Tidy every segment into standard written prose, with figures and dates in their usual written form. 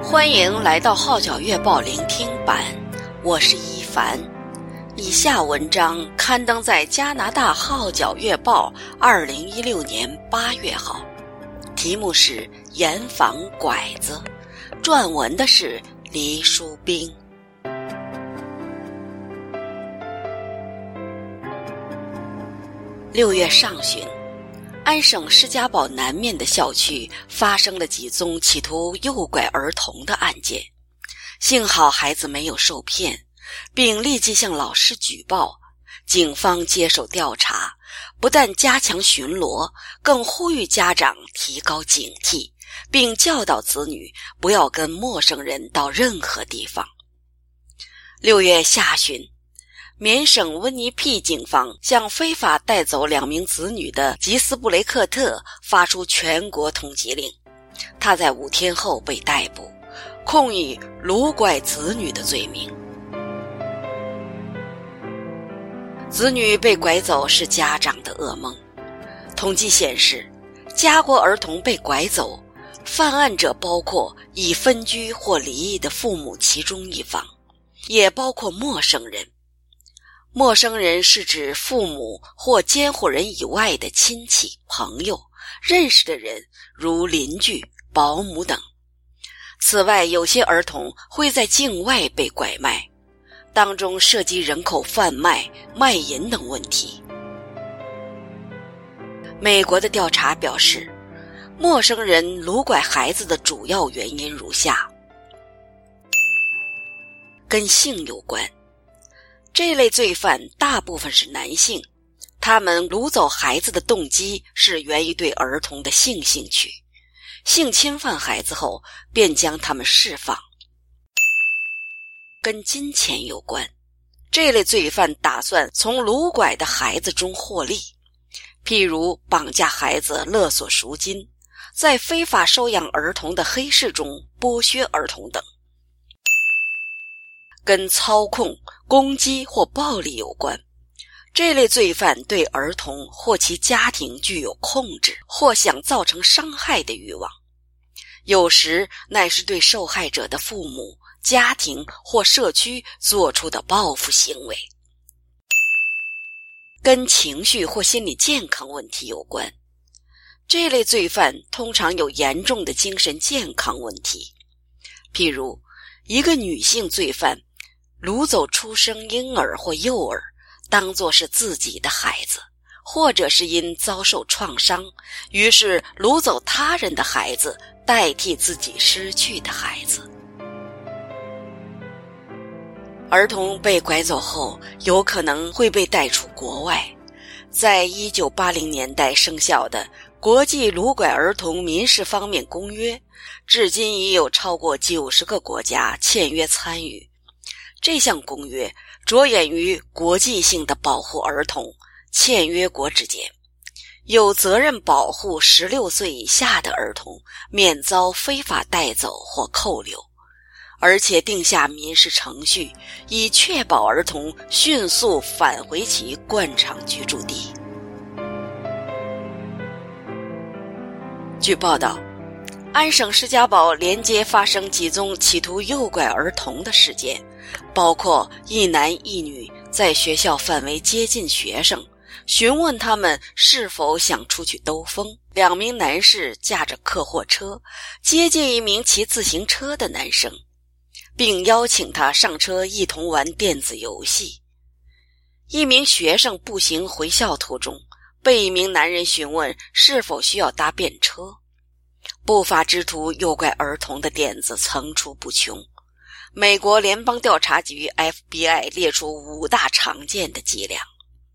欢迎来到号角月报聆听版，我是一凡。以下文章刊登在加拿大号角月报2016年8月号，题目是严防拐子，撰文的是黎淑冰。6月上旬，安省施嘉堡南面的校区发生了几宗企图诱拐儿童的案件，幸好孩子没有受骗，并立即向老师举报。警方接手调查，不但加强巡逻，更呼吁家长提高警惕，并教导子女不要跟陌生人到任何地方。6月下旬，缅省温尼庇警方向非法带走2名子女的吉斯布雷克特发出全国通缉令，他在5天后被逮捕，控以掳拐子女的罪名。子女被拐走是家长的噩梦。统计显示，家国儿童被拐走，犯案者包括已分居或离异的父母其中一方，也包括陌生人。陌生人是指父母或监护人以外的亲戚、朋友、认识的人，如邻居、保姆等。此外，有些儿童会在境外被拐卖，当中涉及人口贩卖、卖淫等问题。美国的调查表示，陌生人掳拐孩子的主要原因如下：跟性有关。这类罪犯大部分是男性，他们掳走孩子的动机是源于对儿童的性兴趣，性侵犯孩子后便将他们释放。跟金钱有关，这类罪犯打算从掳拐的孩子中获利，譬如绑架孩子勒索赎金，在非法收养儿童的黑市中剥削儿童等。跟操控、攻击或暴力有关，这类罪犯对儿童或其家庭具有控制或想造成伤害的欲望，有时乃是对受害者的父母、家庭或社区做出的报复行为。跟情绪或心理健康问题有关，这类罪犯通常有严重的精神健康问题，譬如一个女性罪犯掳走出生婴儿或幼儿，当作是自己的孩子，或者是因遭受创伤，于是掳走他人的孩子，代替自己失去的孩子。儿童被拐走后，有可能会被带出国外。在1980年代生效的国际掳拐儿童民事方面公约，至今已有超过90个国家签约参与。这项公约着眼于国际性的保护儿童，签约国之间有责任保护16岁以下的儿童免遭非法带走或扣留，而且定下民事程序，以确保儿童迅速返回其惯常居住地。据报道，安省施嘉堡连接发生几宗企图诱拐儿童的事件，包括一男一女在学校范围接近学生，询问他们是否想出去兜风。2名男士驾着客货车接近一名骑自行车的男生，并邀请他上车一同玩电子游戏。一名学生步行回校途中，被一名男人询问是否需要搭便车。不法之徒诱拐儿童的点子层出不穷，美国联邦调查局 FBI 列出5大常见的伎俩。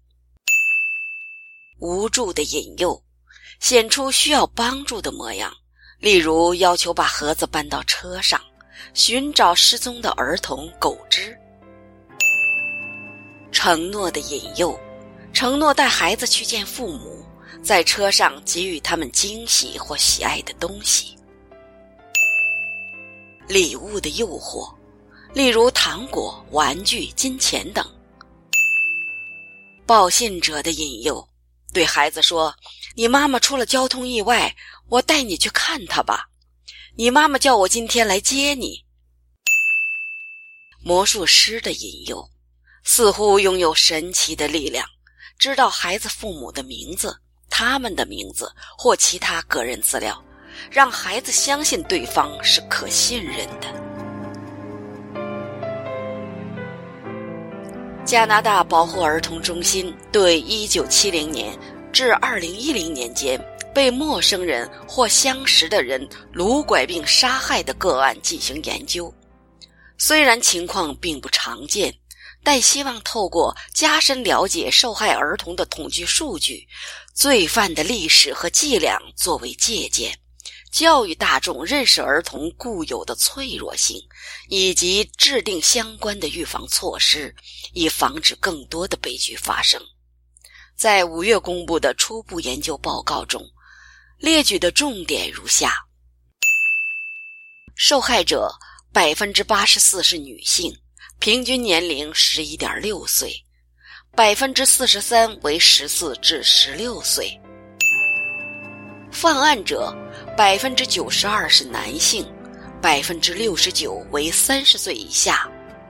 无助的引诱，显出需要帮助的模样，例如要求把盒子搬到车上，寻找失踪的儿童狗只。承诺的引诱，承诺带孩子去见父母，在车上给予他们惊喜或喜爱的东西。礼物的诱惑，例如糖果、玩具、金钱等。报信者的引诱，对孩子说，你妈妈出了交通意外，我带你去看她吧。 你妈妈叫我今天来接你。魔术师的引诱似乎拥有神奇的力量，知道孩子父母的名字、他们的名字或其他个人资料，让孩子相信对方是可信任的。加拿大保护儿童中心对1970年至2010年间被陌生人或相识的人掳拐并杀害的个案进行研究。虽然情况并不常见，但希望透过加深了解受害儿童的统计数据、罪犯的历史和伎俩作为借鉴，教育大众认识儿童固有的脆弱性，以及制定相关的预防措施，以防止更多的悲剧发生。在5月公布的初步研究报告中，列举的重点如下：受害者 84% 是女性，平均年龄 11.6 岁， 43% 为14至16岁。犯案者 92% 是男性， 69% 为30岁以下，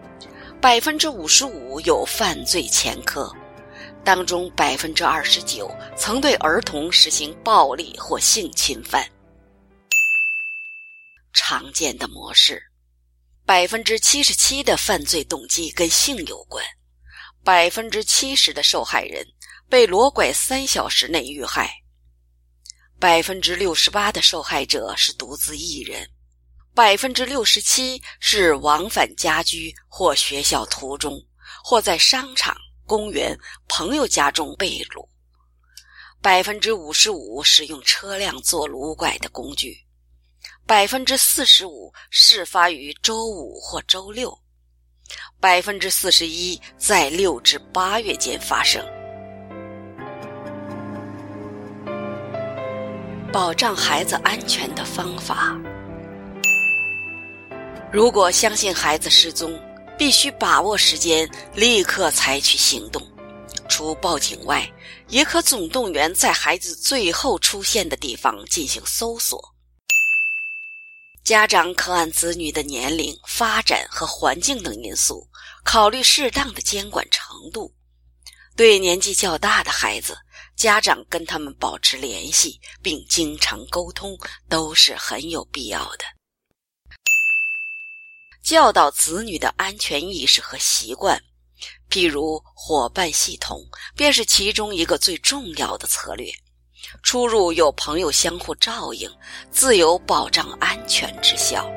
55% 有犯罪前科，当中 29% 曾对儿童实行暴力或性侵犯。常见的模式 77% 的犯罪动机跟性有关， 70% 的受害人被裸拐3小时内遇害， 68% 的受害者是独自一人， 67% 是往返家居或学校途中，或在商场、公园、朋友家中被掳， 55% 使用车辆做掳拐的工具， 45% 事发于周5或周6， 41% 在6至8月间发生。保障孩子安全的方法：如果相信孩子失踪，必须把握时间，立刻采取行动。除报警外，也可总动员在孩子最后出现的地方进行搜索。家长可按子女的年龄、发展和环境等因素，考虑适当的监管程度。对年纪较大的孩子，家长跟他们保持联系并经常沟通都是很有必要的。教导子女的安全意识和习惯，譬如伙伴系统便是其中一个最重要的策略。出入有朋友相互照应，自有保障安全之效。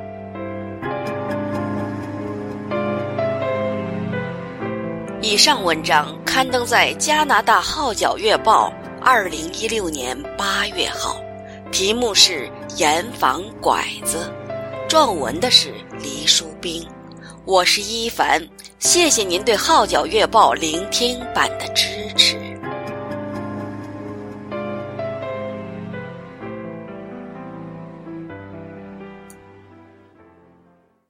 以上文章刊登在加拿大号角月报2016年8月号，题目是严防拐子，撰文的是黎淑冰。我是一凡，谢谢您对号角月报聆听版的支持。